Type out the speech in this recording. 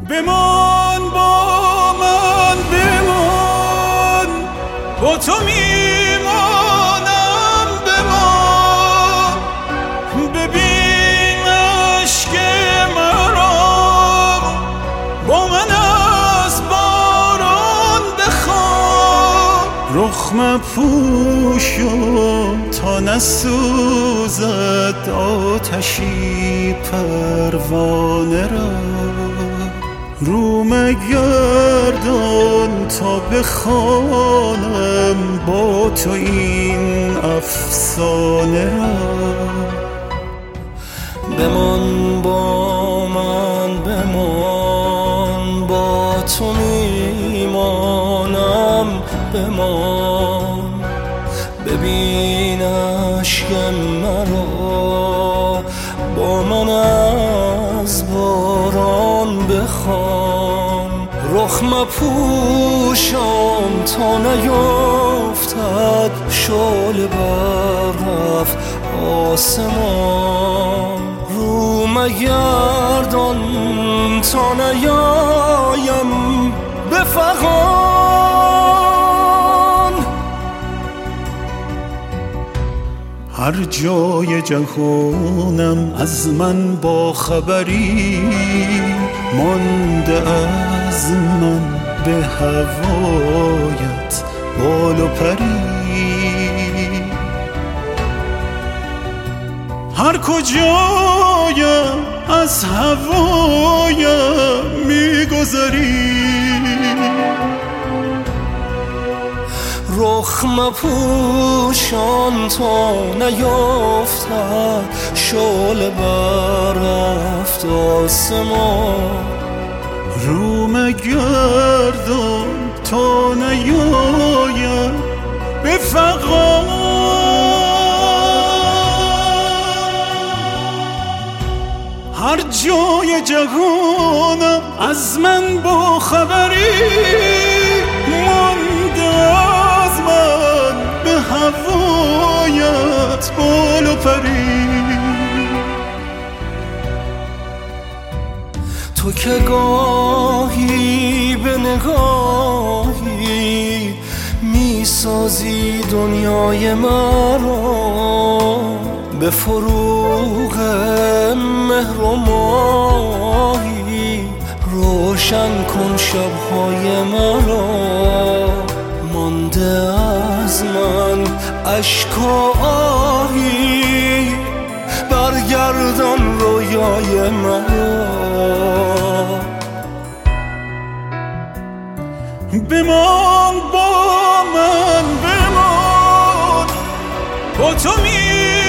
بمان با من، بمان با تو میمانم، بمان ببین عشق مرا، با من از باران بخواب. رخ مپوشم تا نسوزد آتشی پروانه را، رو مگردان تا بخوانم با تو این افسانه را. بمان با من، بمان با تو میمانم، بمان ببین عشق مرا، با من از باران بخوان. رخ مپوشم تا نیفتد شعله بر آسمان، رو مگردان تا نیایم به فغان. هر جای جهانم از من با خبری، مانده از من به هوایت بال و پری. هر کجایم از هوایم میگذری، رخ مپوشان تا نیفتد شعله بر هفت آسمان، رو مگردان تا نیایم به فغان. هر جای جهانم از من با خبری، مانده از من به هوایت بال و پری. تو که گاهی به نگاهی میسازی دنیای مرا، به فروغ مهر و ماهی روشن کن شبهای مرا. مانده از من اشک و آهی، برگردان رویای مرا. بمان با من، بمان با تو